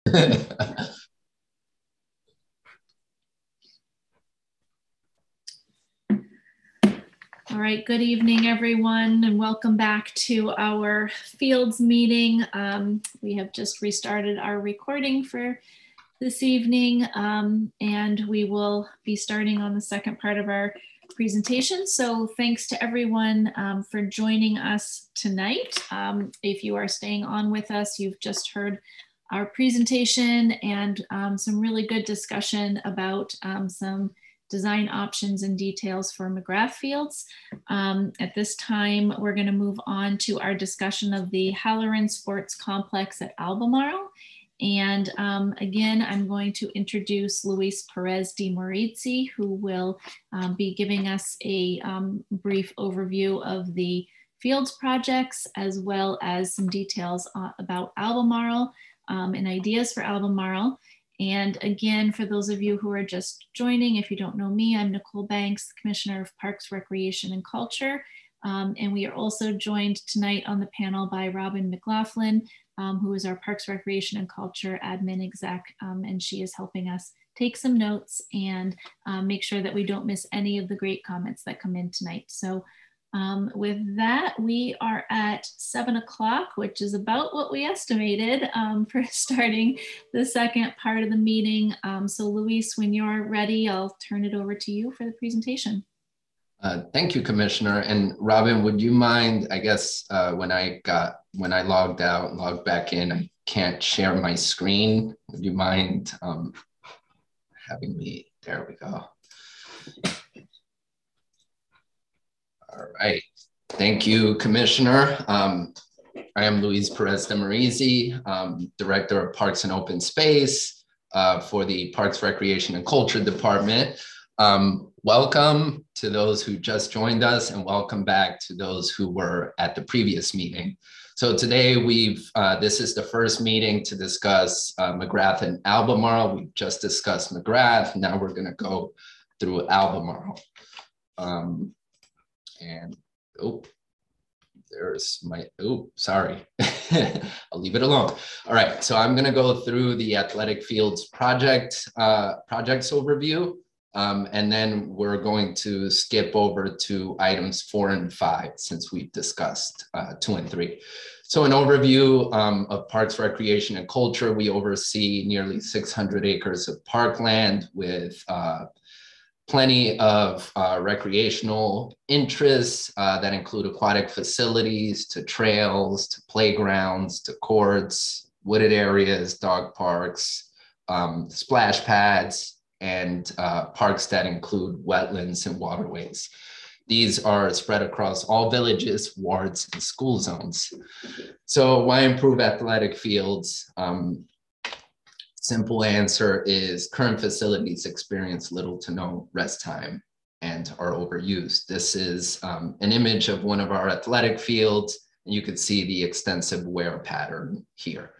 All right, good evening, everyone, and welcome back to our Fields meeting. We have just restarted our recording for this evening, and we will be starting on the second part of our presentation. So thanks to everyone for joining us tonight. If you are staying on with us, you've just heard our presentation and some really good discussion about some design options and details for McGrath Fields. At this time, we're going to move on to our discussion of the Halloran Sports Complex at Albemarle. And again, I'm going to introduce Luis Perez de Morizzi, who will be giving us a brief overview of the Fields projects, as well as some details about Albemarle and ideas for Albemarle. And again, for those of you who are just joining, if you don't know me, I'm Nicole Banks, Commissioner of Parks, Recreation, and Culture. And we are also joined tonight on the panel by Robin McLaughlin, who is our Parks, Recreation, and Culture admin exec. And she is helping us take some notes and make sure that we don't miss any of the great comments that come in tonight. So with that, we are at 7 o'clock, which is about what we estimated for starting the second part of the meeting. So Luis, when you're ready, I'll turn it over to you for the presentation. Thank you, Commissioner. And Robin, would you mind, I guess, when I logged out and logged back in, I can't share my screen. Would you mind having me, there we go. All right, thank you, Commissioner. I am Luis Perez de Morizzi, Director of Parks and Open Space for the Parks, Recreation, and Culture Department. Welcome to those who just joined us, and welcome back to those who were at the previous meeting. So today this is the first meeting to discuss McGrath and Albemarle. We just discussed McGrath. Now we're going to go through Albemarle. And sorry. I'll leave it alone. All right, so I'm going to go through the athletic fields projects overview. And then we're going to skip over to items 4 and 5 since we've discussed 2 and 3. So an overview of Parks, Recreation, and Culture. We oversee nearly 600 acres of parkland with plenty of recreational interests that include aquatic facilities to trails, to playgrounds, to courts, wooded areas, dog parks, splash pads, and parks that include wetlands and waterways. These are spread across all villages, wards, and school zones. So why improve athletic fields? Simple answer is current facilities experience little to no rest time and are overused. This is an image of one of our athletic fields, and you can see the extensive wear pattern here.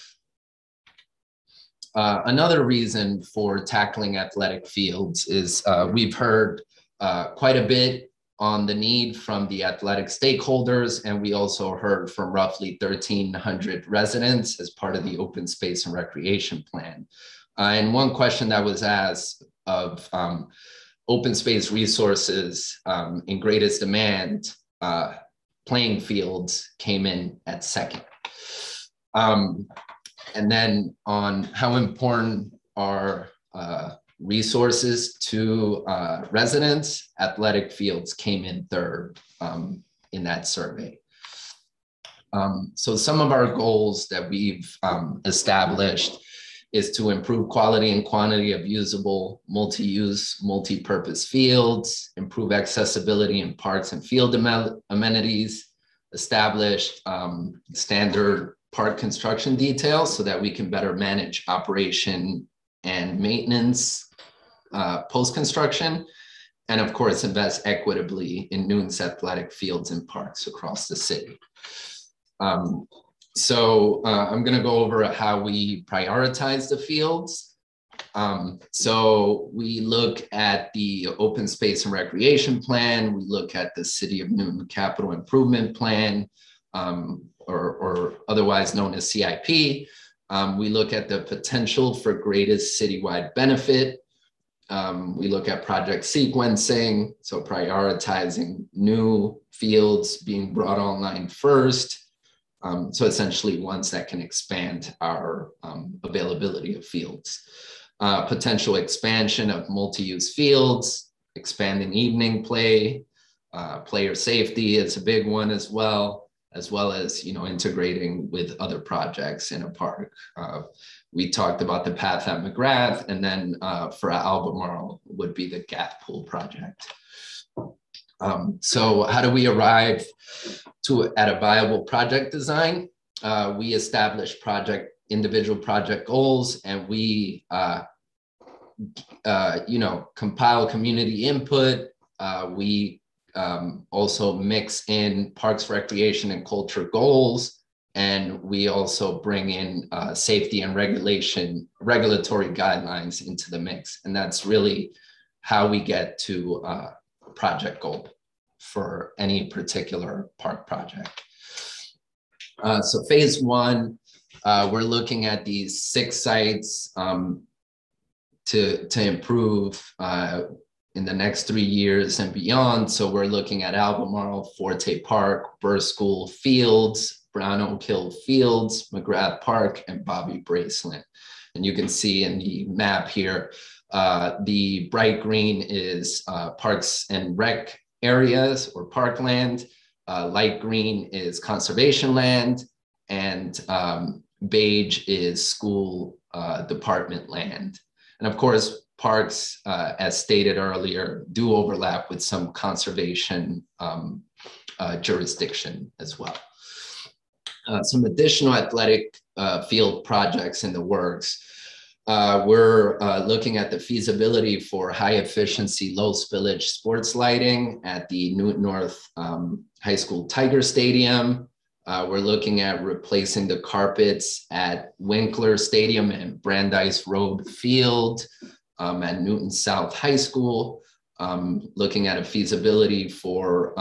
Another reason for tackling athletic fields is we've heard quite a bit on the need from the athletic stakeholders, and we also heard from roughly 1,300 residents as part of the Open Space and Recreation Plan. And one question that was asked of open space resources in greatest demand, playing fields came in at second. And then on how important are resources to residents, athletic fields came in third in that survey. So some of our goals that we've established is to improve quality and quantity of usable, multi-use, multi-purpose fields, improve accessibility in parks and field amenities, establish standard park construction details so that we can better manage operation and maintenance post-construction, and of course, invest equitably in new athletic fields and parks across the city. So I'm going to go over how we prioritize the fields. So we look at the Open Space and Recreation Plan, we look at the City of Newton Capital Improvement Plan, or otherwise known as CIP. We look at the potential for greatest citywide benefit. We look at project sequencing, so prioritizing new fields being brought online first. So essentially ones that can expand our availability of fields. Potential expansion of multi-use fields, expanding evening play, player safety is a big one as well as integrating with other projects in a park. We talked about the path at McGrath, and then for Albemarle would be the Gap Pool project. So how do we arrive at a viable project design? We establish individual project goals, and we compile community input. We also mix in parks, recreation, and culture goals. And we also bring in safety and regulatory guidelines into the mix. And that's really how we get to a project goal for any particular park project. So phase one, we're looking at these 6 sites to improve in the next 3 years and beyond. So we're looking at Albemarle, Forte Park, Burr School Fields, Brown Oak Hill Fields, McGrath Park, and Bobby Bracelet. And you can see in the map here, the bright green is parks and rec areas or parkland. Light green is conservation land, and beige is school department land. And of course, parks, as stated earlier, do overlap with some conservation jurisdiction as well. Some additional athletic field projects in the works. We're looking at the feasibility for high efficiency, low spillage sports lighting at the Newton North High School Tiger Stadium. We're looking at replacing the carpets at Winkler Stadium and Brandeis Road Field at Newton South High School. Looking at a feasibility for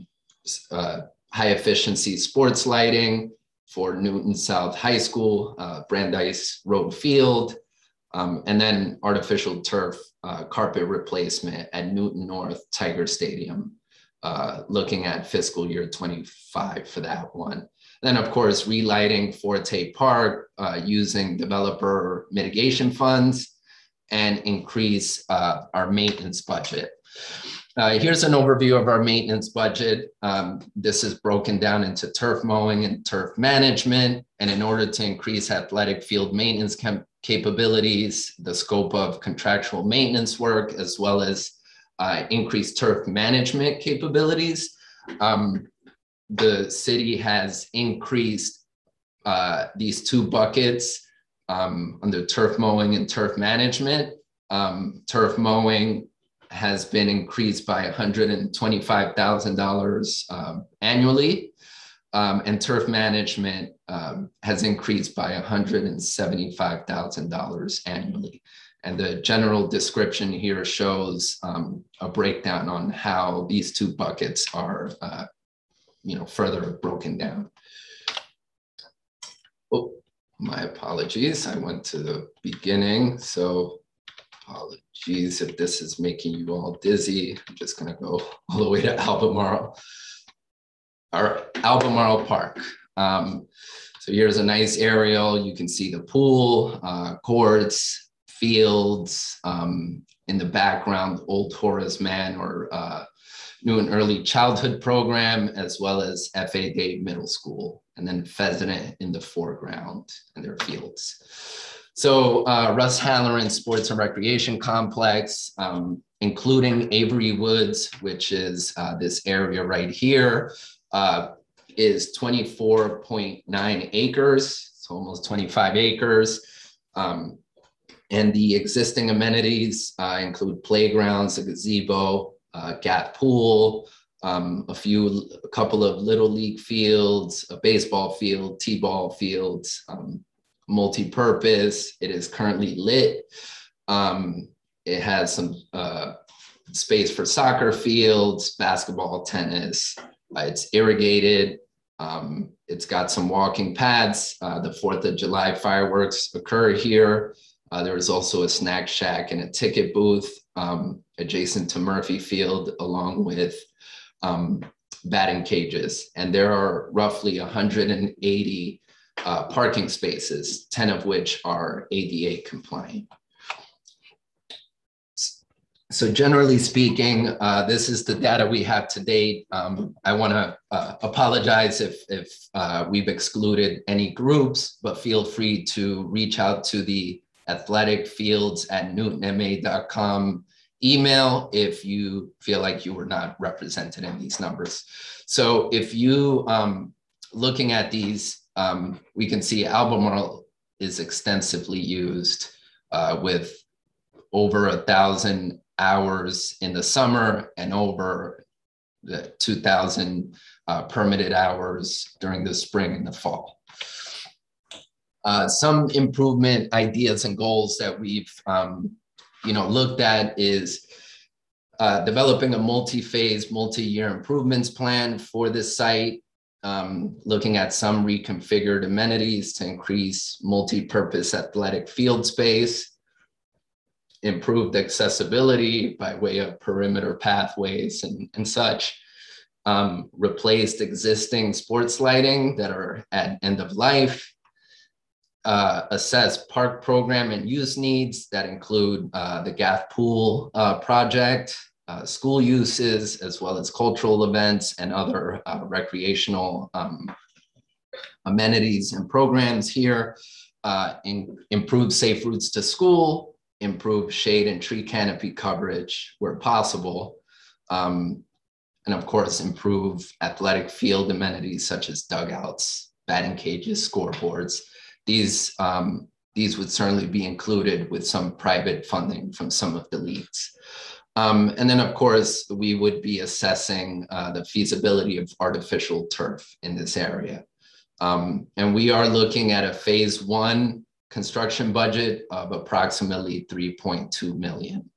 high efficiency sports lighting for Newton South High School, Brandeis Road Field, and then artificial turf carpet replacement at Newton North Tiger Stadium, looking at fiscal year 25 for that one. Then of course, relighting Forte Park using developer mitigation funds and increase our maintenance budget. Here's an overview of our maintenance budget. This is broken down into turf mowing and turf management. And in order to increase athletic field maintenance capabilities, the scope of contractual maintenance work, as well as increased turf management capabilities, the city has increased these 2 buckets under turf mowing and turf management. Turf mowing has been increased by $125,000 annually, and turf management has increased by $175,000 annually. And the general description here shows a breakdown on how these 2 buckets are, further broken down. Oh, my apologies. I went to the beginning, so apologies if this is making you all dizzy. I'm just going to go all the way to Albemarle. All right, Albemarle Park. So here's a nice aerial. You can see the pool, courts, fields, in the background, Old Horace Mann or Newton Early Childhood Program, as well as F.A. Day Middle School, and then Pheasant in the foreground and their fields. So Russ Halloran Sports and Recreation Complex, including Avery Woods, which is this area right here, is 24.9 acres, so almost 25 acres. And the existing amenities include playgrounds, a gazebo, Gap Pool, a couple of little league fields, a baseball field, t-ball fields, multi-purpose. It is currently lit. It has some space for soccer fields, basketball, tennis. It's irrigated. It's got some walking paths. The 4th of July fireworks occur here. There is also a snack shack and a ticket booth adjacent to Murphy Field, along with batting cages. And there are roughly 180 parking spaces, 10 of which are ADA compliant. So generally speaking, this is the data we have to date. I want to apologize if we've excluded any groups, but feel free to reach out to the athleticfields@newtonma.com email if you feel like you were not represented in these numbers. So if you looking at these, we can see Albemarle is extensively used with over 1,000 hours in the summer and over the 2,000 permitted hours during the spring and the fall. Some improvement ideas and goals that we've looked at is developing a multi-phase, multi-year improvements plan for this site, looking at some reconfigured amenities to increase multi-purpose athletic field space, improved accessibility by way of perimeter pathways and such, replaced existing sports lighting that are at end of life, assess park program and use needs that include the Gath Pool project, school uses, as well as cultural events and other recreational amenities and programs here, improve safe routes to school, improve shade and tree canopy coverage where possible, and of course, improve athletic field amenities such as dugouts, batting cages, scoreboards. These would certainly be included with some private funding from some of the leagues. And then, of course, we would be assessing the feasibility of artificial turf in this area. And we are looking at a phase 1 construction budget of approximately $3.2 million.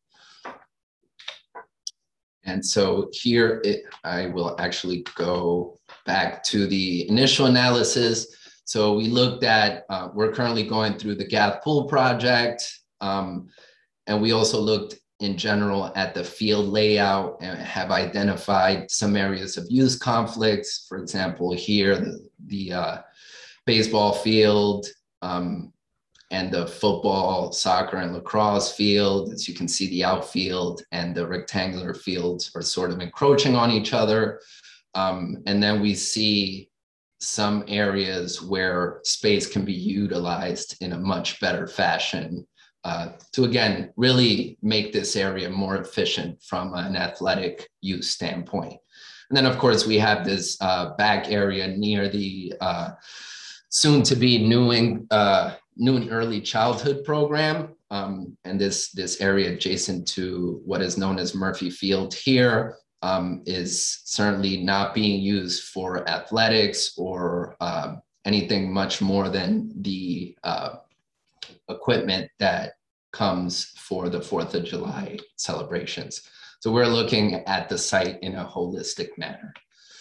And so here, I will actually go back to the initial analysis. So we looked at, we're currently going through the Gath Pool project, and we also looked in general at the field layout and have identified some areas of use conflicts. For example, here, the baseball field, and the football, soccer, and lacrosse field. As you can see, the outfield and the rectangular fields are sort of encroaching on each other. And then we see some areas where space can be utilized in a much better fashion to, again, really make this area more efficient from an athletic use standpoint. And then, of course, we have this back area near the soon-to-be Newton Early Childhood Program, and this area adjacent to what is known as Murphy Field here is certainly not being used for athletics or anything much more than the equipment that comes for the 4th of July celebrations. So we're looking at the site in a holistic manner.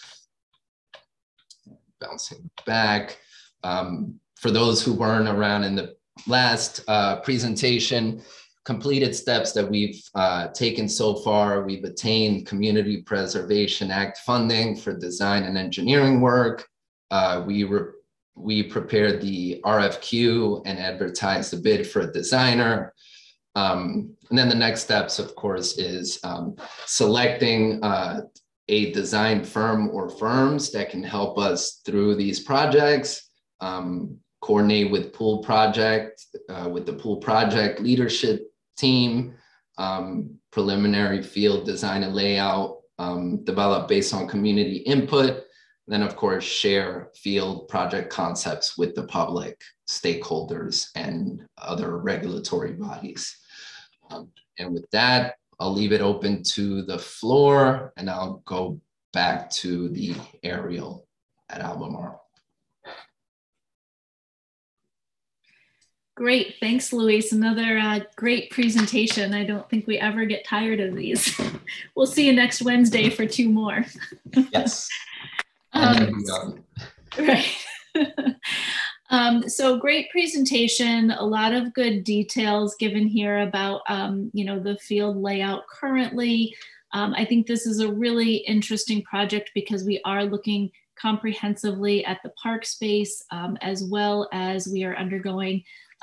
Bouncing back. For those who weren't around in the last presentation, completed steps that we've taken so far, we've attained Community Preservation Act funding for design and engineering work. We prepared the RFQ and advertised the bid for a designer. And then the next steps, of course, is selecting a design firm or firms that can help us through these projects, coordinate with the pool project leadership team, preliminary field design and layout, develop based on community input, then of course share field project concepts with the public, stakeholders, and other regulatory bodies. And with that, I'll leave it open to the floor, and I'll go back to the aerial at Albemarle. Great, thanks, Luis. Another great presentation. I don't think we ever get tired of these. We'll see you next Wednesday for 2 more. Yes. Right. So great presentation, a lot of good details given here about, the field layout currently. I think this is a really interesting project because we are looking comprehensively at the park space, as well as we are undergoing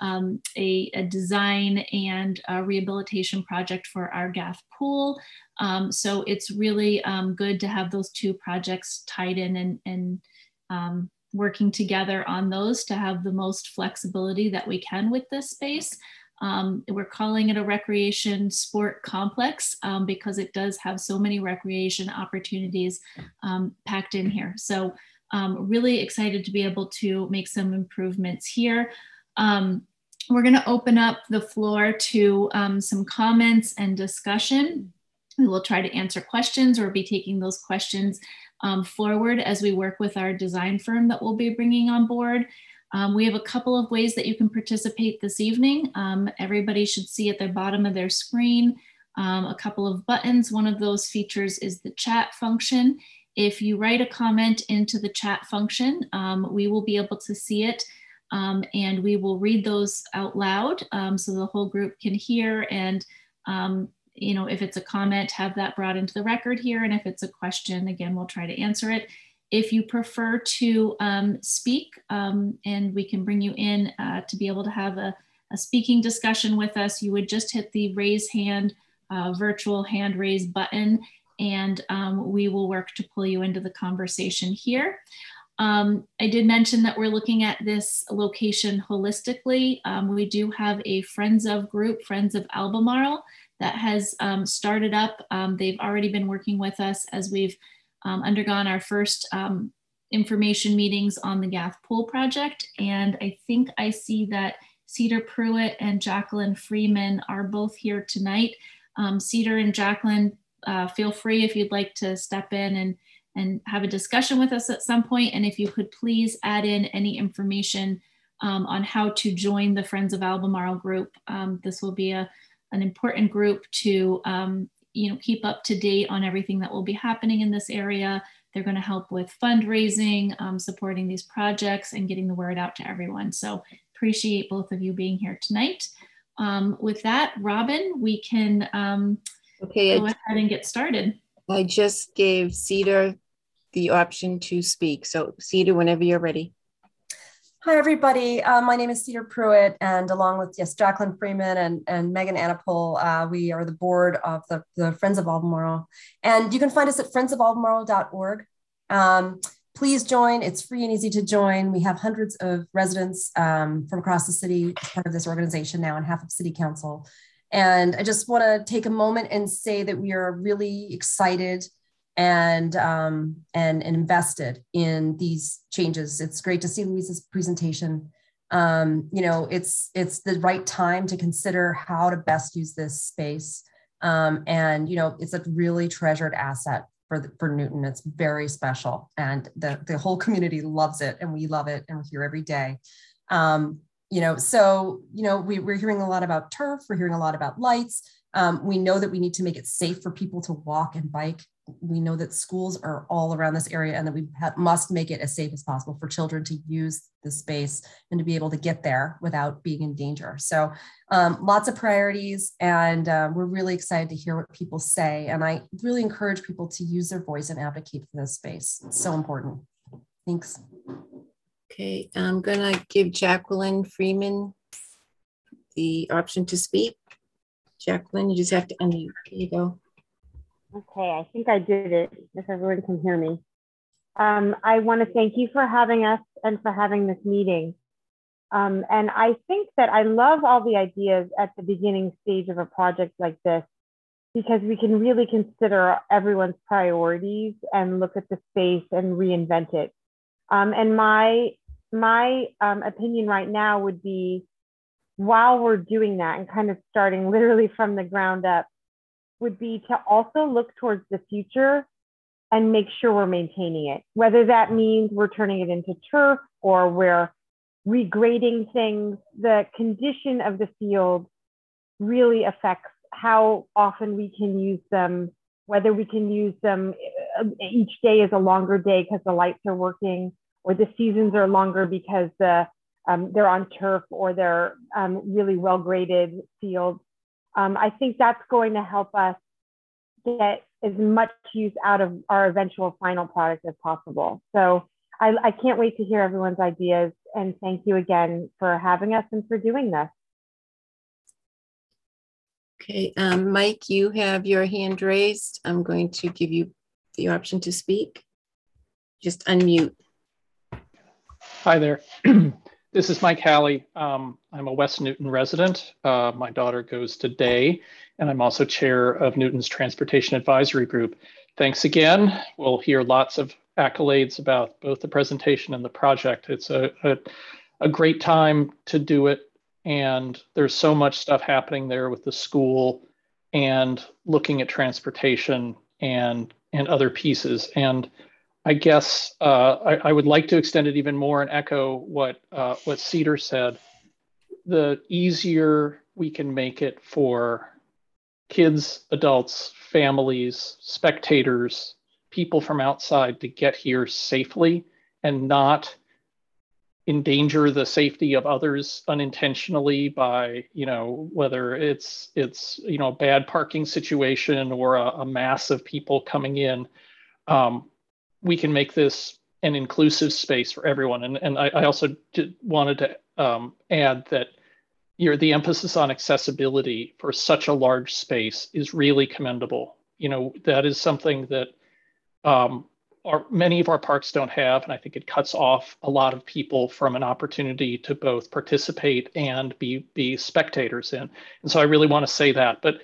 a design and a rehabilitation project for our Gaff pool. So it's really good to have those two projects tied in and working together on those to have the most flexibility that we can with this space. We're calling it a recreation sport complex because it does have so many recreation opportunities packed in here. So really excited to be able to make some improvements here. We're going to open up the floor to some comments and discussion. We will try to answer questions or be taking those questions forward as we work with our design firm that we'll be bringing on board. We have a couple of ways that you can participate this evening. Everybody should see at the bottom of their screen a couple of buttons. One of those features is the chat function. If you write a comment into the chat function, we will be able to see it and we will read those out loud so the whole group can hear, and if it's a comment, have that brought into the record here. And if it's a question, again, we'll try to answer it. If you prefer to speak, and we can bring you in to be able to have a speaking discussion with us, you would just hit the raise hand, virtual hand raise button, and we will work to pull you into the conversation here. I did mention that we're looking at this location holistically. We do have a Friends of group, Friends of Albemarle, that has started up. They've already been working with us as we've undergone our first information meetings on the Gaff Pool project. And I think I see that Cedar Pruitt and Jacqueline Freeman are both here tonight. Cedar and Jacqueline, feel free if you'd like to step in and have a discussion with us at some point. And if you could please add in any information on how to join the Friends of Albemarle group. This will be an important group to keep up to date on everything that will be happening in this area. They're going to help with fundraising, supporting these projects, and getting the word out to everyone. So appreciate both of you being here tonight. With that, Robin, we can go ahead and get started. I just gave Cedar the option to speak. So Cedar, whenever you're ready. Hi, everybody. My name is Cedar Pruitt, and along with Jacqueline Freeman and Megan Anapol, we are the board of the Friends of Albemarle. And you can find us at friendsofalbemarle.org. Please join. It's free and easy to join. We have hundreds of residents from across the city as part of this organization now, and half of city council. And I just want to take a moment and say that we are really excited and invested in these changes. It's great to see Louise's presentation. It's the right time to consider how to best use this space. It's a really treasured asset for Newton. It's very special, and the whole community loves it, and we love it, and we're here every day. We're hearing a lot about turf. We're hearing a lot about lights. We know that we need to make it safe for people to walk and bike. We know that schools are all around this area, and that we must make it as safe as possible for children to use the space and to be able to get there without being in danger. So lots of priorities, and we're really excited to hear what people say. And I really encourage people to use their voice and advocate for this space. It's so important. Thanks. Okay, I'm gonna give Jacqueline Freeman the option to speak. Jacqueline, you just have to unmute. There you go. Okay, I think I did it, if everyone can hear me. I want to thank you for having us and for having this meeting. And I think that I love all the ideas at the beginning stage of a project like this, because we can really consider everyone's priorities and look at the space and reinvent it. And my opinion right now would be, while we're doing that and kind of starting literally from the ground up, would be to also look towards the future and make sure we're maintaining it. Whether that means we're turning it into turf or we're regrading things, the condition of the field really affects how often we can use them, whether we can use them each day is a longer day because the lights are working, or the seasons are longer because they're on turf or they're really well graded fields. I think that's going to help us get as much use out of our eventual final product as possible. So I can't wait to hear everyone's ideas, and thank you again for having us and for doing this. Okay, Mike, you have your hand raised. I'm going to give you the option to speak. Just unmute. Hi there. This is Mike Halley. I'm a West Newton resident. My daughter goes to Day, and I'm also chair of Newton's Transportation Advisory Group. Thanks again. We'll hear lots of accolades about both the presentation and the project. It's a great time to do it. And there's so much stuff happening there with the school and looking at transportation and other pieces. And I guess I would like to extend it even more and echo what Cedar said. The easier we can make it for kids, adults, families, spectators, people from outside to get here safely and not endanger the safety of others unintentionally by, whether it's a bad parking situation or a mass of people coming in. We can make this an inclusive space for everyone. And I also wanted to add that the emphasis on accessibility for such a large space is really commendable. That is something that many of our parks don't have, and I think it cuts off a lot of people from an opportunity to both participate and be spectators in. And so I really want to say that. But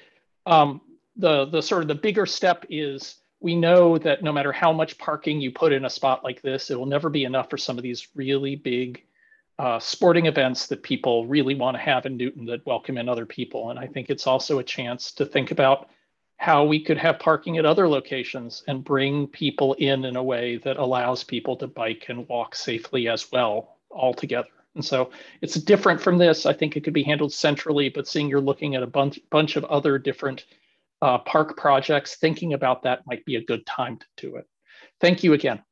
the sort of the bigger step is we know that no matter how much parking you put in a spot like this, it will never be enough for some of these really big sporting events that people really want to have in Newton that welcome in other people. And I think it's also a chance to think about how we could have parking at other locations and bring people in a way that allows people to bike and walk safely as well all together. And so it's different from this. I think it could be handled centrally, but seeing you're looking at a bunch of other different park projects, thinking about that might be a good time to do it. Thank you again.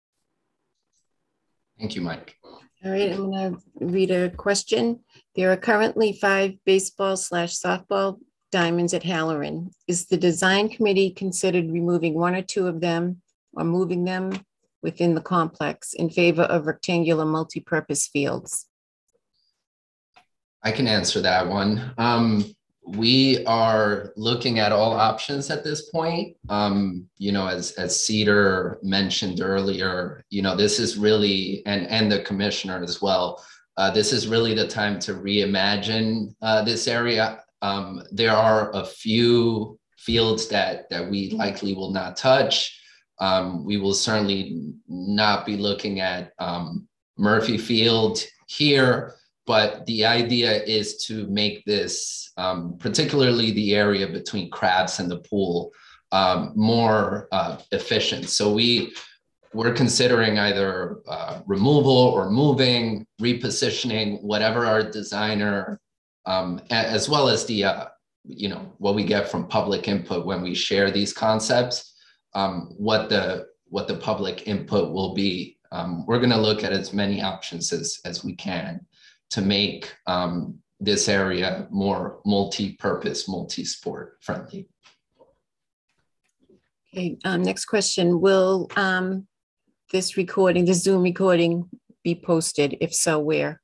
Thank you, Mike. All right, I'm going to read a question. There are currently 5 baseball/softball diamonds at Halloran. Is the design committee considered removing 1 or 2 of them or moving them within the complex in favor of rectangular multi-purpose fields? I can answer that one. We are looking at all options at this point. As Cedar mentioned earlier, this is really, and the commissioner as well, this is really the time to reimagine this area. There are a few fields that we likely will not touch. We will certainly not be looking at Murphy Field here, but the idea is to make this, particularly the area between Crabs and the pool, more efficient. So we're considering either removal or moving, repositioning, whatever our designer, as well as the, what we get from public input when we share these concepts, what the public input will be. We're going to look at as many options as we can to make this area more multi-purpose, multi-sport friendly. Okay, next question. Will this Zoom recording be posted? If so, where?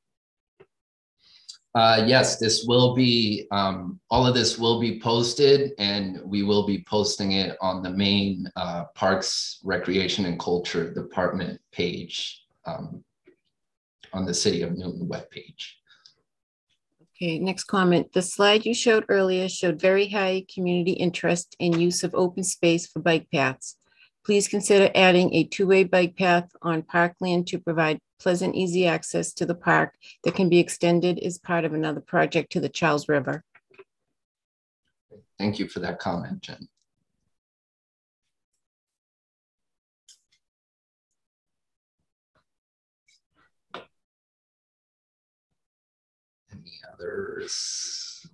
Yes, this will be, all of this will be posted, and we will be posting it on the main Parks, Recreation and Culture Department page on the City of Newton webpage. Okay, next comment. The slide you showed earlier showed very high community interest in use of open space for bike paths. Please consider adding a 2-way bike path on parkland to provide pleasant, easy access to the park that can be extended as part of another project to the Charles River. Thank you for that comment, Jen. Any others?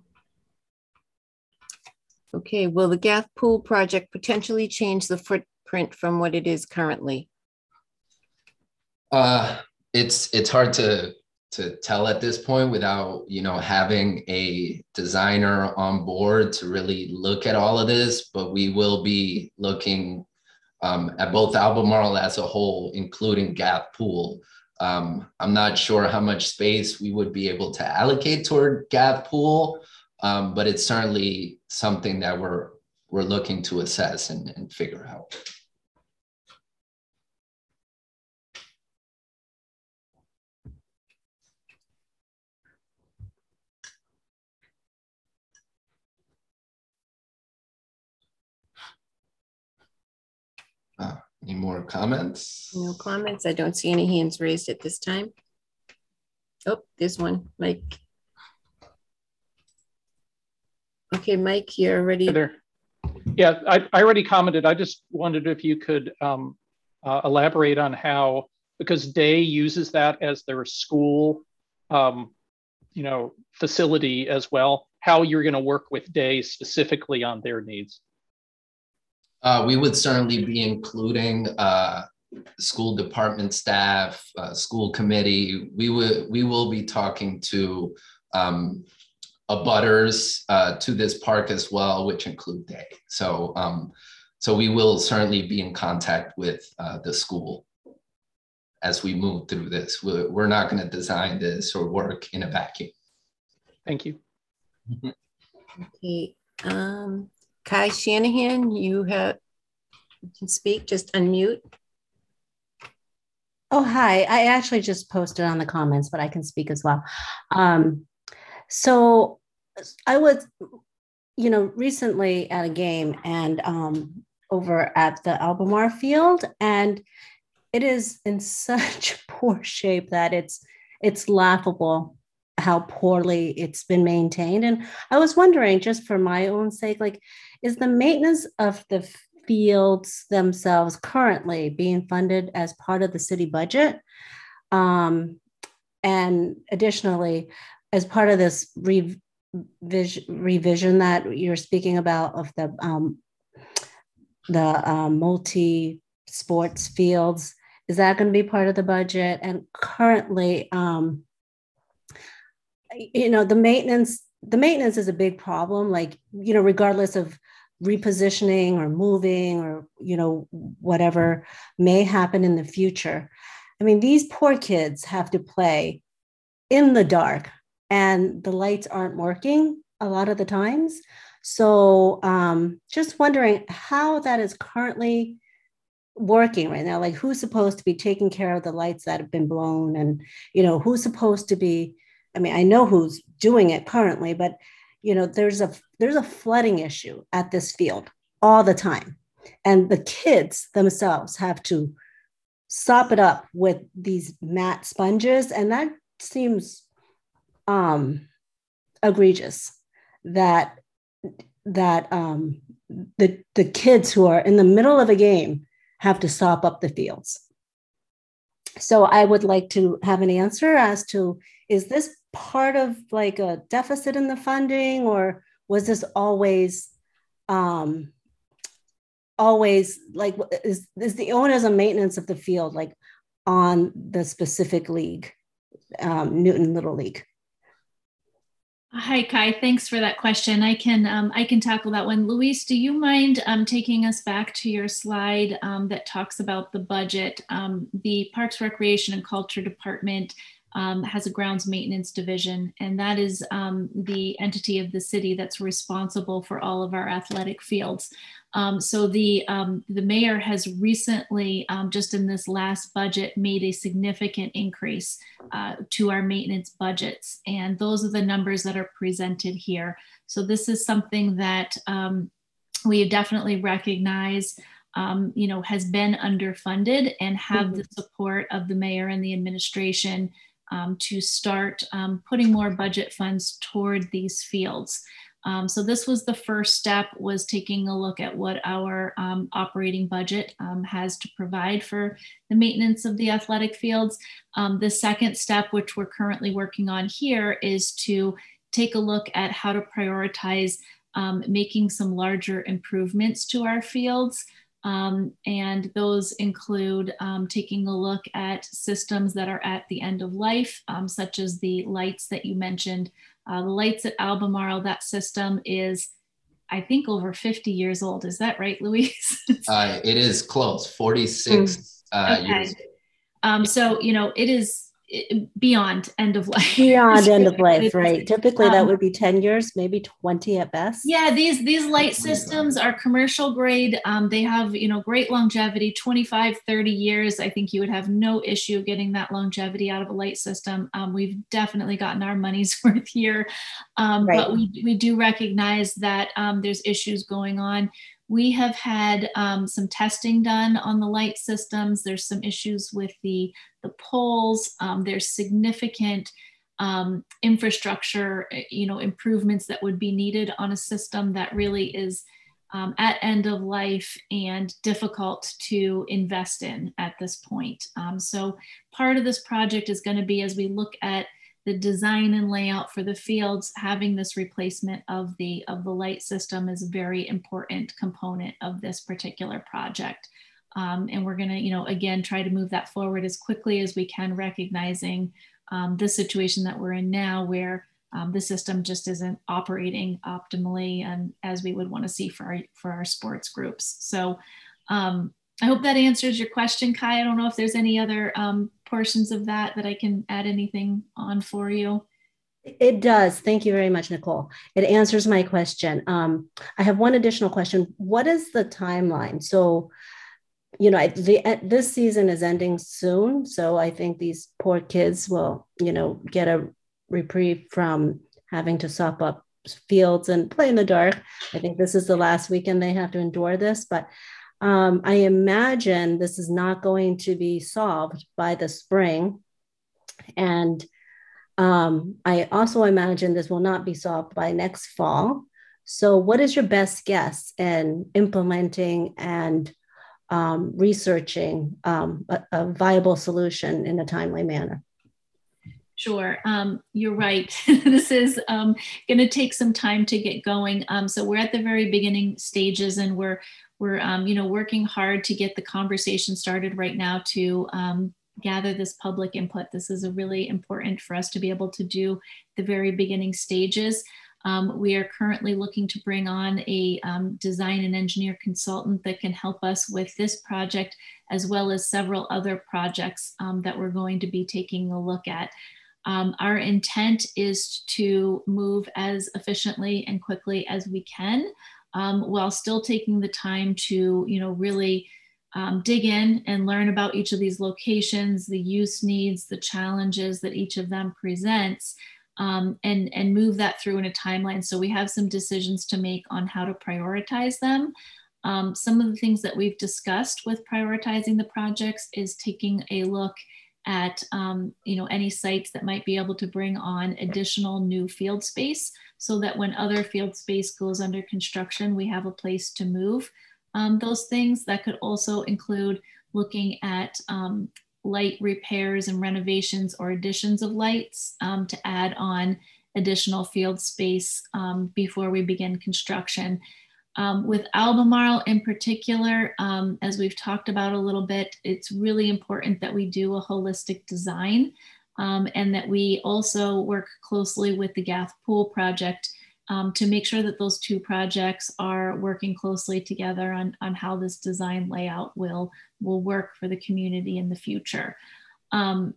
Okay, will the Gath Pool project potentially change the footprint from what it is currently? It's hard to tell at this point without, having a designer on board to really look at all of this, but we will be looking at both Albemarle as a whole, including Gath Pool. I'm not sure how much space we would be able to allocate toward Gath Pool, but it's certainly something that we're looking to assess and figure out. Any more comments? No comments. I don't see any hands raised at this time. Oh, there's one, Mike. Okay, Mike, you're ready. Hi there. Yeah, I already commented. I just wondered if you could elaborate on how, because Day uses that as their school, facility as well, how you're going to work with Day specifically on their needs. We would certainly be including school department staff, school committee. We will be talking to abutters to this park as well, which include Day. So we will certainly be in contact with the school as we move through this. We're not going to design this or work in a vacuum. Thank you. Okay. Kai Shanahan, you can speak, just unmute. Oh, hi. I actually just posted on the comments, but I can speak as well. So I was, recently at a game and over at the Albemarle field, and it is in such poor shape that it's laughable how poorly it's been maintained. And I was wondering, just for my own sake, is the maintenance of the fields themselves currently being funded as part of the city budget? And additionally, as part of this revision that you're speaking about of the multi-sports fields, is that going to be part of the budget? And currently, the maintenance is a big problem, regardless of repositioning or moving or, whatever may happen in the future. I mean, these poor kids have to play in the dark and the lights aren't working a lot of the times. So just wondering how that is currently working right now, who's supposed to be taking care of the lights that have been blown, and, who's supposed to be, I know who's doing it currently, but, there's a flooding issue at this field all the time. And the kids themselves have to sop it up with these matte sponges. And that seems egregious that the kids who are in the middle of a game have to sop up the fields. So I would like to have an answer as to, is this part of a deficit in the funding, or was this always is the onus and maintenance of the field on the specific league, Newton Little League? Hi, Kai. Thanks for that question. I can tackle that one. Luis, do you mind taking us back to your slide that talks about the budget? The Parks, Recreation, and Culture Department has a grounds maintenance division, and that is the entity of the city that's responsible for all of our athletic fields. So the mayor has recently, just in this last budget, made a significant increase to our maintenance budgets. And those are the numbers that are presented here. So this is something that we definitely recognize has been underfunded, and have the support of the mayor and the administration to start putting more budget funds toward these fields. So this was the first step, was taking a look at what our operating budget has to provide for the maintenance of the athletic fields. The second step, which we're currently working on here, is to take a look at how to prioritize making some larger improvements to our fields. And those include taking a look at systems that are at the end of life, such as the lights that you mentioned. The lights at Albemarle, that system is, I think, over 50 years old. Is that right, Louise? It is close, 46 okay. years. So, you know, it is beyond end of life. Beyond end of life, right? Typically that would be 10 years, maybe 20 at best. Yeah, these light systems are commercial grade. They have, you know, great longevity, 25, 30 years. I think you would have no issue getting that longevity out of a light system. We've definitely gotten our money's worth here. Right. But we do recognize that there's issues going on. We have had some testing done on the light systems. There's some issues with the poles. There's significant infrastructure, you know, improvements that would be needed on a system that really is at end of life and difficult to invest in at this point. So part of this project is going to be, as we look at the design and layout for the fields, having this replacement of the light system is a very important component of this particular project. And we're gonna, you know, again, try to move that forward as quickly as we can, recognizing the situation that we're in now, where the system just isn't operating optimally and as we would want to see for our sports groups. So I hope that answers your question, Kai. I don't know if there's any other portions of that I can add anything on for you. It does. Thank you very much, Nicole. It answers my question. I have one additional question. What is the timeline? So, you know, this season is ending soon. So I think these poor kids will, you know, get a reprieve from having to sop up fields and play in the dark. I think this is the last weekend they have to endure this, but I imagine this is not going to be solved by the spring. And I also imagine this will not be solved by next fall. So what is your best guess in implementing and researching a viable solution in a timely manner? Sure, you're right. This is going to take some time to get going. So we're at the very beginning stages, and we're you know, working hard to get the conversation started right now to gather this public input. This is a really important for us to be able to do the very beginning stages. We are currently looking to bring on a design and engineer consultant that can help us with this project, as well as several other projects that we're going to be taking a look at. Our intent is to move as efficiently and quickly as we can, while still taking the time to, you know, really dig in and learn about each of these locations, the use needs, the challenges that each of them presents, and move that through in a timeline. So we have some decisions to make on how to prioritize them. Some of the things that we've discussed with prioritizing the projects is taking a look at you know, any sites that might be able to bring on additional new field space, so that when other field space goes under construction, we have a place to move those things. That could also include looking at light repairs and renovations or additions of lights to add on additional field space before we begin construction. With Albemarle in particular, as we've talked about a little bit, it's really important that we do a holistic design and that we also work closely with the Gath Pool project to make sure that those two projects are working closely together on how this design layout will work for the community in the future. You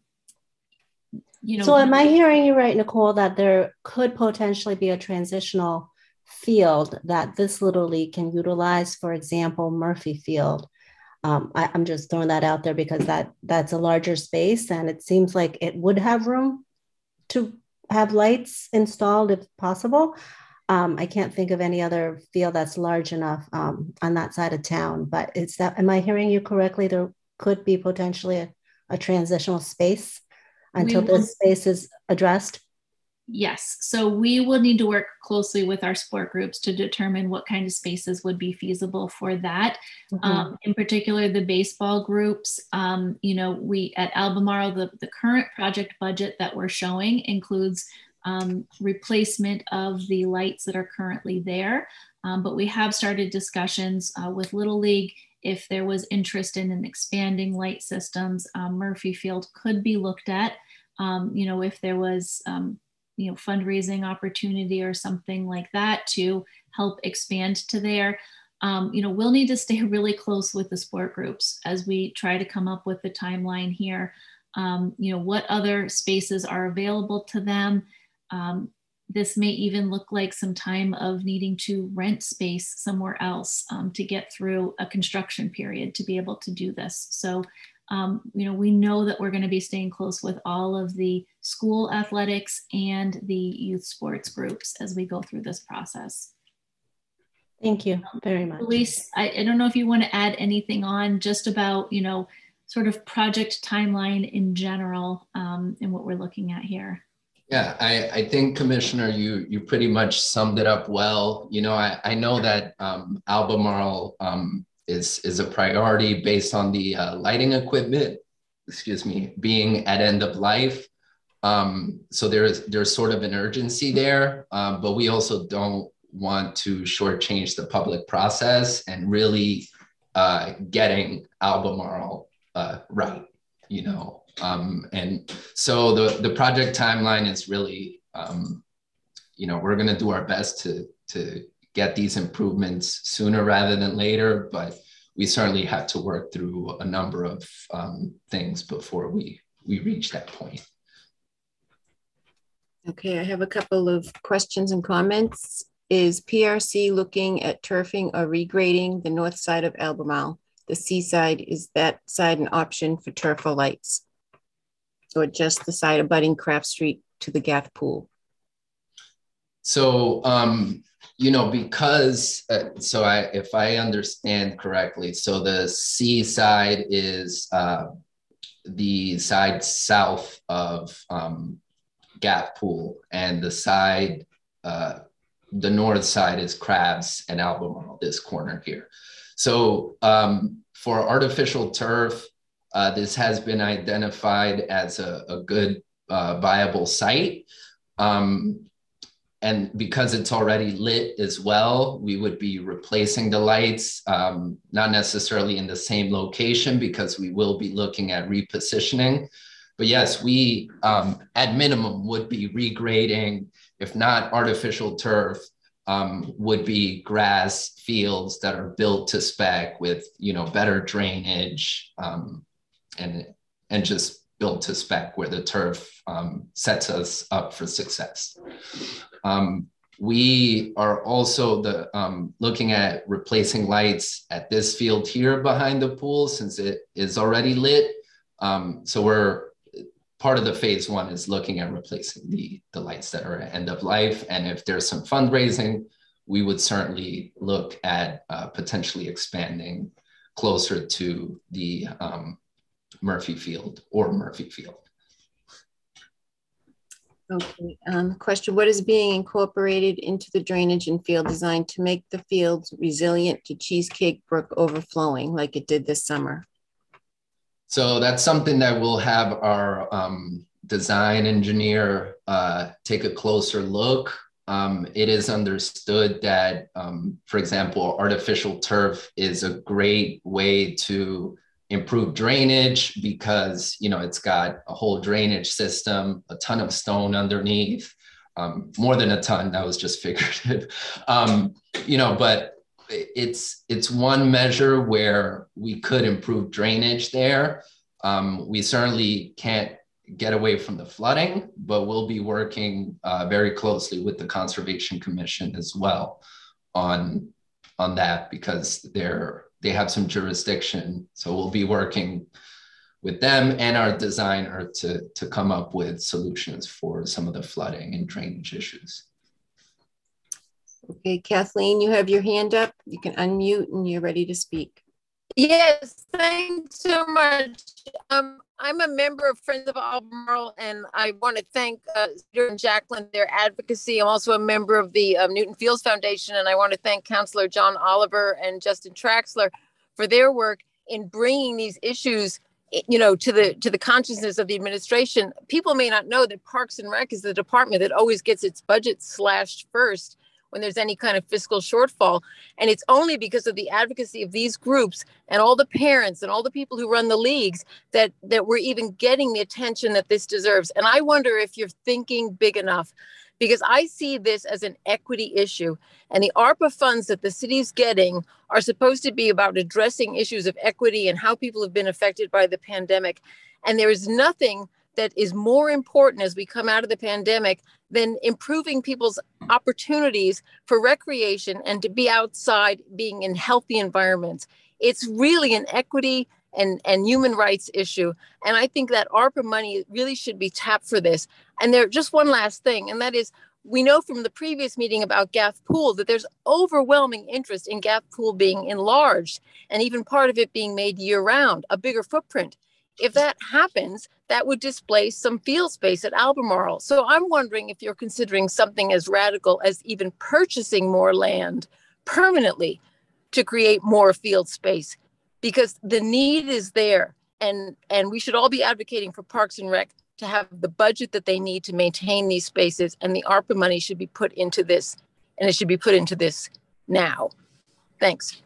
know, so am I hearing you right, Nicole, that there could potentially be a transitional field that this Little League can utilize? For example, Murphy Field. I'm just throwing that out there because that's a larger space, and it seems like it would have room to have lights installed if possible. I can't think of any other field that's large enough on that side of town, but am I hearing you correctly? There could be potentially a transitional space until this space is addressed? Yes, so we will need to work closely with our sport groups to determine what kind of spaces would be feasible for that. Mm-hmm. In particular, the baseball groups, you know, we at Albemarle, the current project budget that we're showing includes replacement of the lights that are currently there. But we have started discussions with Little League if there was interest in an expanding light systems, Murphy Field could be looked at. If there was, fundraising opportunity or something like that to help expand to there. We'll need to stay really close with the sport groups as we try to come up with the timeline here. What other spaces are available to them. This may even look like some time of needing to rent space somewhere else to get through a construction period to be able to do this. So, we know that we're going to be staying close with all of the school athletics and the youth sports groups as we go through this process. Thank you very much. Elise, I don't know if you want to add anything on just about, sort of project timeline in general and what we're looking at here. Yeah, I think, Commissioner, you pretty much summed it up well. I know that Albemarle is a priority based on the lighting equipment, being at end of life. So there's sort of an urgency there, but we also don't want to shortchange the public process and really getting Albemarle right, and so the project timeline is really, we're going to do our best to get these improvements sooner rather than later, but we certainly have to work through a number of things before we reach that point. Okay, I have a couple of questions and comments. Is PRC looking at turfing or regrading the north side of Albemarle? The seaside, is that side an option for turf or lights? Or just the side abutting Craft Street to the Gath Pool? So, because, if I understand correctly, so the seaside is the side south of Gath Pool, and the side, the north side is Crabs and Albemarle, this corner here. So for artificial turf, this has been identified as a good viable site. And because it's already lit as well, we would be replacing the lights, not necessarily in the same location because we will be looking at repositioning. But yes, we at minimum would be regrading, if not artificial turf, would be grass fields that are built to spec with, better drainage and just built to spec where the turf sets us up for success. We are also looking at replacing lights at this field here behind the pool since it is already lit. So part of the phase one is looking at replacing the lights that are at end of life. And if there's some fundraising, we would certainly look at potentially expanding closer to the Murphy Field. Okay, question, what is being incorporated into the drainage and field design to make the fields resilient to Cheesecake Brook overflowing like it did this summer? So that's something that we'll have our design engineer take a closer look. It is understood that, for example, artificial turf is a great way to improve drainage because, it's got a whole drainage system, a ton of stone underneath, more than a ton, that was just figurative, but it's one measure where we could improve drainage there. We certainly can't get away from the flooding, but we'll be working very closely with the Conservation Commission as well on that because they have some jurisdiction. So we'll be working with them and our designer to come up with solutions for some of the flooding and drainage issues. Okay, Kathleen, you have your hand up. You can unmute and you're ready to speak. Yes, thanks so much. I'm a member of Friends of Albemarle, and I want to thank Peter and Jacqueline, their advocacy. I'm also a member of the Newton Fields Foundation, and I want to thank Councillor John Oliver and Justin Traxler for their work in bringing these issues, to the consciousness of the administration. People may not know that Parks and Rec is the department that always gets its budget slashed first when there's any kind of fiscal shortfall. And it's only because of the advocacy of these groups and all the parents and all the people who run the leagues that we're even getting the attention that this deserves. And I wonder if you're thinking big enough, because I see this as an equity issue. And the ARPA funds that the city's getting are supposed to be about addressing issues of equity and how people have been affected by the pandemic. And there is nothing that is more important as we come out of the pandemic than improving people's opportunities for recreation and to be outside, being in healthy environments. It's really an equity and human rights issue. And I think that ARPA money really should be tapped for this. And there, just one last thing, and that is, we know from the previous meeting about Gaff Pool that there's overwhelming interest in Gaff Pool being enlarged and even part of it being made year round, a bigger footprint. If that happens, that would displace some field space at Albemarle. So I'm wondering if you're considering something as radical as even purchasing more land permanently to create more field space, because the need is there. And we should all be advocating for Parks and Rec to have the budget that they need to maintain these spaces. And the ARPA money should be put into this, and it should be put into this now. Thanks.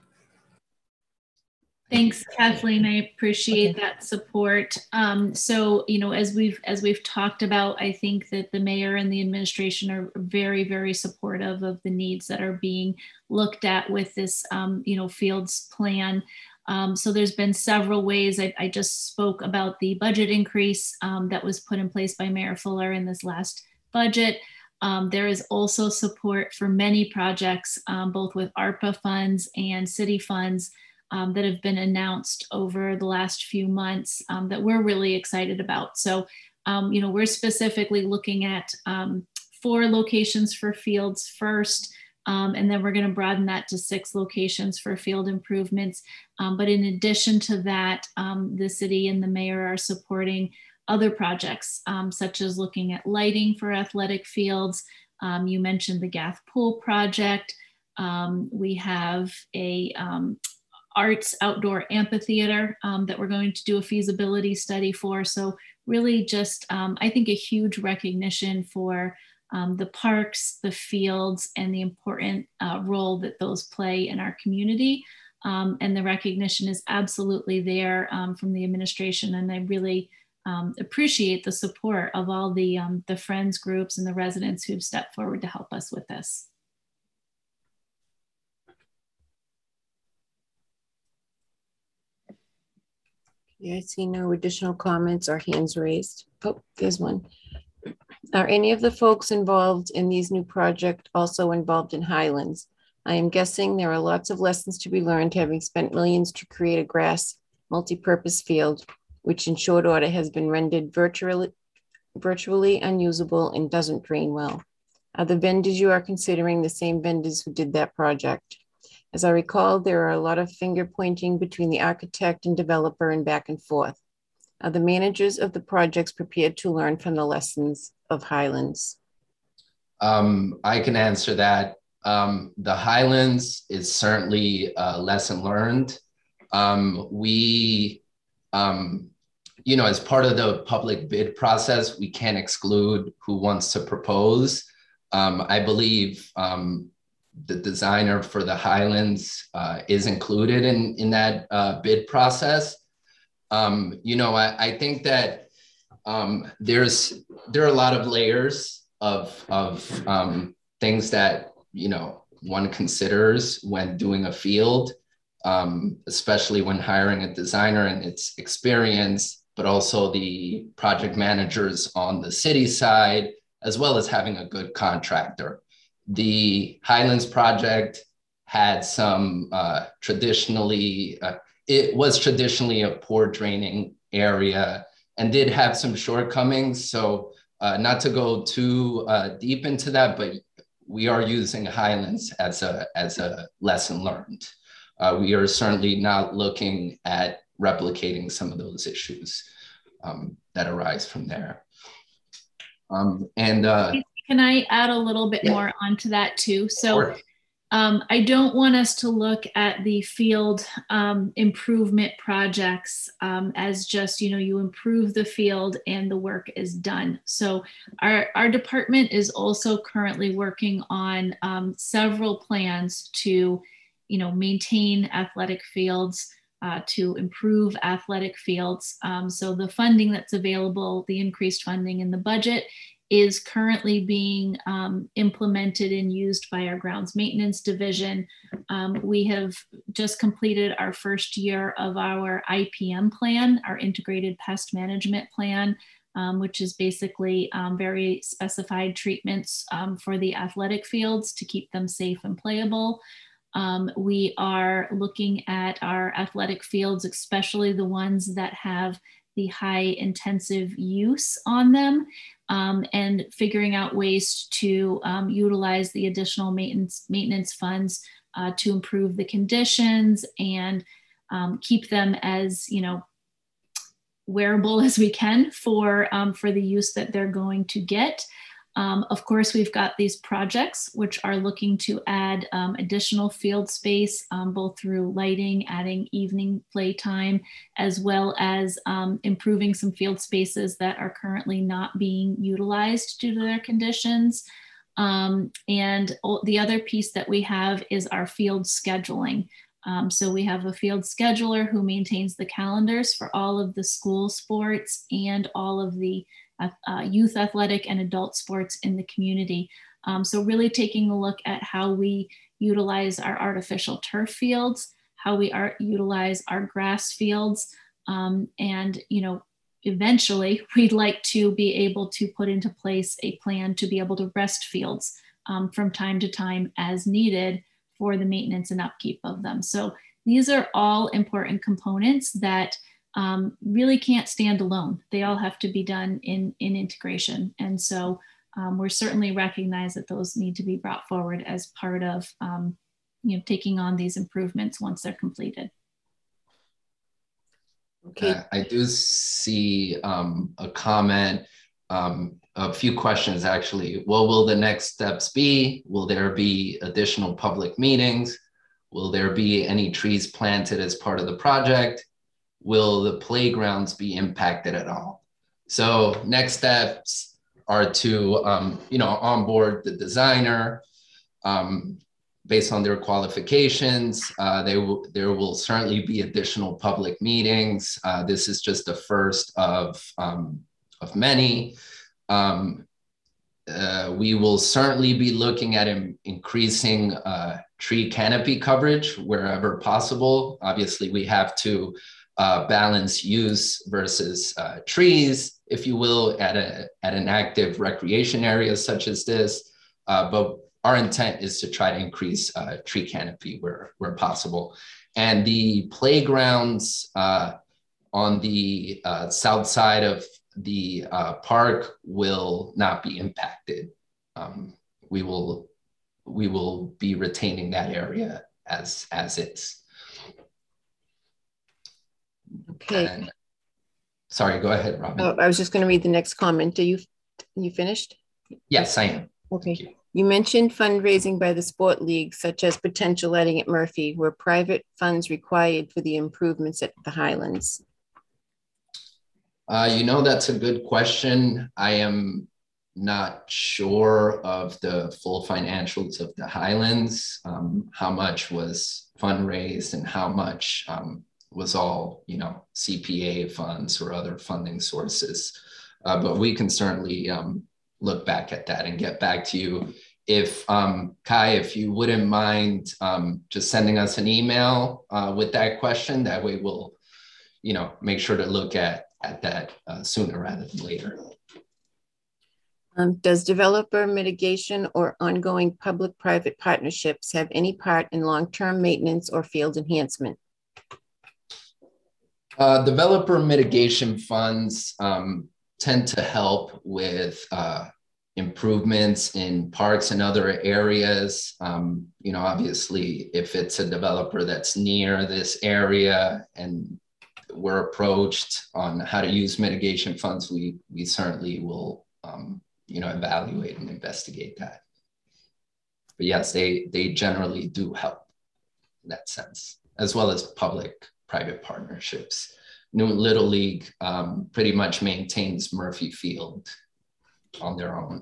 Thanks, Kathleen. I appreciate that support. So, you know, as we've talked about, I think that the mayor and the administration are very, very supportive of the needs that are being looked at with this, you know, Fields plan. So there's been several ways. I just spoke about the budget increase that was put in place by Mayor Fuller in this last budget. There is also support for many projects, both with ARPA funds and city funds, that have been announced over the last few months that we're really excited about. So, you know, we're specifically looking at 4 locations for Fields first, and then we're going to broaden that to 6 locations for field improvements. But in addition to that, the city and the mayor are supporting other projects, such as looking at lighting for athletic fields. You mentioned the Gaff Pool project. We have a arts outdoor amphitheater that we're going to do a feasibility study for. So really just, I think, a huge recognition for the parks, the fields, and the important role that those play in our community. And the recognition is absolutely there from the administration. And I really appreciate the support of all the friends groups and the residents who've stepped forward to help us with this. Yeah, I see no additional comments or hands raised. Oh, there's one. Are any of the folks involved in these new projects also involved in Highlands? I am guessing there are lots of lessons to be learned, having spent millions to create a grass multi-purpose field, which in short order has been rendered virtually unusable and doesn't drain well. Are the vendors you are considering the same vendors who did that project? As I recall, there are a lot of finger pointing between the architect and developer and back and forth. Are the managers of the projects prepared to learn from the lessons of Highlands? I can answer that. The Highlands is certainly a lesson learned. We, you know, as part of the public bid process, we can't exclude who wants to propose. I believe the designer for the Highlands is included in that bid process. You know, I think that there are a lot of layers of things that, you know, one considers when doing a field, especially when hiring a designer and its experience, but also the project managers on the city side, as well as having a good contractor. The Highlands project had some it was traditionally a poor draining area and did have some shortcomings. So not to go too deep into that, but we are using Highlands as a lesson learned. We are certainly not looking at replicating some of those issues that arise from there. Can I add a little bit more onto that too? So, sure. I don't want us to look at the field improvement projects as just, you improve the field and the work is done. So our department is also currently working on several plans to, maintain athletic fields, to improve athletic fields. So the funding that's available, the increased funding in the budget, is currently being implemented and used by our grounds maintenance division. We have just completed our first year of our IPM plan, our integrated pest management plan, which is basically very specified treatments for the athletic fields to keep them safe and playable. We are looking at our athletic fields, especially the ones that have the high intensive use on them, and figuring out ways to utilize the additional maintenance funds to improve the conditions and keep them as wearable as we can for the use that they're going to get. Of course, we've got these projects which are looking to add additional field space, both through lighting, adding evening playtime, as well as improving some field spaces that are currently not being utilized due to their conditions. And the other piece that we have is our field scheduling. So we have a field scheduler who maintains the calendars for all of the school sports and all of the youth athletic and adult sports in the community. So really taking a look at how we utilize our artificial turf fields, how we utilize our grass fields, and eventually we'd like to be able to put into place a plan to be able to rest fields from time to time as needed for the maintenance and upkeep of them. So these are all important components that really can't stand alone. They all have to be done in integration. And so we're certainly recognize that those need to be brought forward as part of taking on these improvements once they're completed. Okay. I do see a comment, a few questions actually. What will the next steps be? Will there be additional public meetings? Will there be any trees planted as part of the project? Will the playgrounds be impacted at all? So next steps are to, onboard the designer based on their qualifications. There will certainly be additional public meetings. This is just the first of many. We will certainly be looking at increasing tree canopy coverage wherever possible. Obviously, we have to balance use versus trees, if you will, at an active recreation area such as this. But our intent is to try to increase tree canopy where possible. And the playgrounds on the south side of the park will not be impacted. We will be retaining that area as is. Okay. And, sorry, go ahead, Robin. I was just going to read the next comment. Are you finished? Yes, I am. Okay. You mentioned fundraising by the sport league, such as potential letting at Murphy. Were private funds required for the improvements at the Highlands? That's a good question. I am not sure of the full financials of the Highlands, how much was fundraised and how much was all, CPA funds or other funding sources. But we can certainly look back at that and get back to you. If Kai, if you wouldn't mind just sending us an email with that question, that way we'll, make sure to look at that sooner rather than later. Does developer mitigation or ongoing public-private partnerships have any part in long-term maintenance or field enhancement? Developer mitigation funds tend to help with improvements in parks and other areas. Obviously, if it's a developer that's near this area and we're approached on how to use mitigation funds, we certainly will, evaluate and investigate that. yes, they generally do help in that sense, as well as public-private partnerships. Newton Little League pretty much maintains Murphy Field on their own.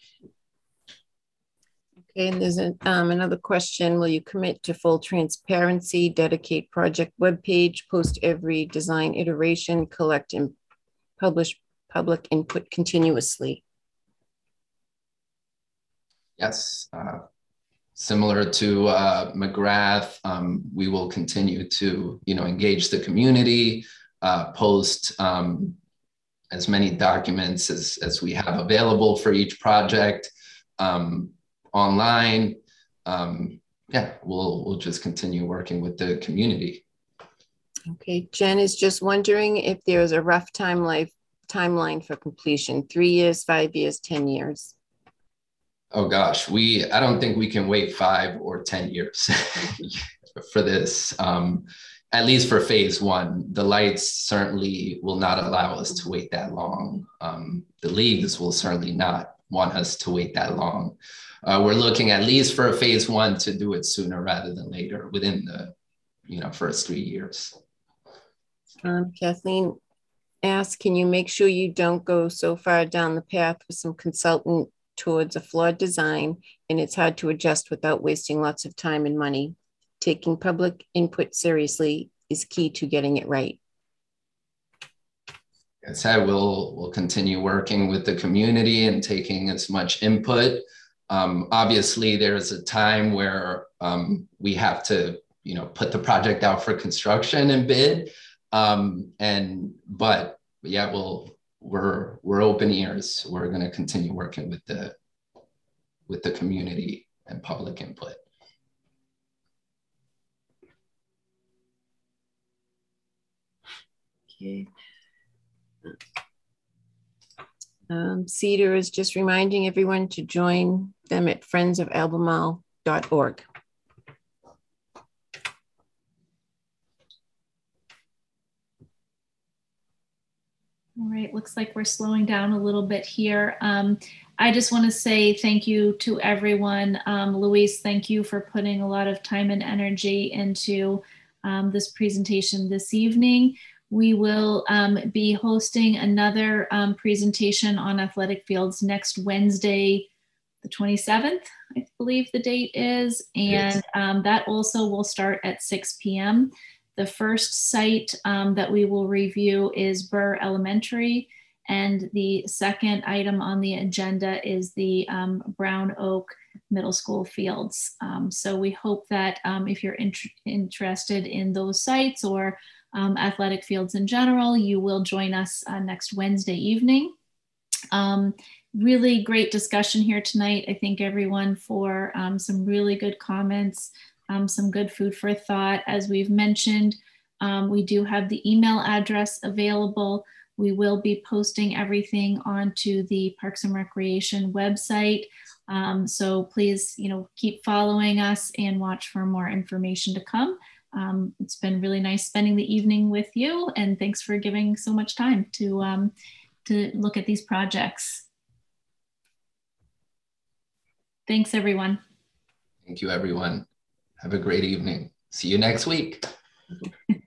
Okay, and there's another question. Will you commit to full transparency, dedicate project webpage, post every design iteration, collect and publish public input continuously? Yes, similar to McGrath, we will continue to engage the community, post as many documents as we have available for each project. Online, yeah, we'll just continue working with the community. Okay, Jen is just wondering if there's a rough timeline for completion, 3 years, 5 years, 10 years. Oh gosh, I don't think we can wait 5 or 10 years for this. At least for phase 1, the lights certainly will not allow us to wait that long. The leagues will certainly not want us to wait that long. We're looking at least for a phase 1 to do it sooner rather than later, within the first 3 years. Kathleen asks, can you make sure you don't go so far down the path with some consultant towards a flawed design and it's hard to adjust without wasting lots of time and money? Taking public input seriously is key to getting it right. Like I said, we'll continue working with the community and taking as much input. Obviously, there's a time where we have to, put the project out for construction and bid. But yeah, we're open ears. We're going to continue working with the community and public input. Okay. Cedar is just reminding everyone to join them at friendsofalbemarle.org. All right, looks like we're slowing down a little bit here. I just want to say thank you to everyone. Luis, thank you for putting a lot of time and energy into this presentation this evening. We will be hosting another presentation on athletic fields next Wednesday, the 27th, I believe the date is. And that also will start at 6 p.m. The first site that we will review is Burr Elementary. And the second item on the agenda is the Brown Oak Middle School fields. So we hope that if you're interested in those sites or athletic fields in general, you will join us next Wednesday evening. Really great discussion here tonight. I thank everyone for some really good comments, some good food for thought. As we've mentioned, we do have the email address available. We will be posting everything onto the Parks and Recreation website. So please, keep following us and watch for more information to come. It's been really nice spending the evening with you, and thanks for giving so much time to look at these projects. Thanks, everyone. Thank you, everyone. Have a great evening. See you next week.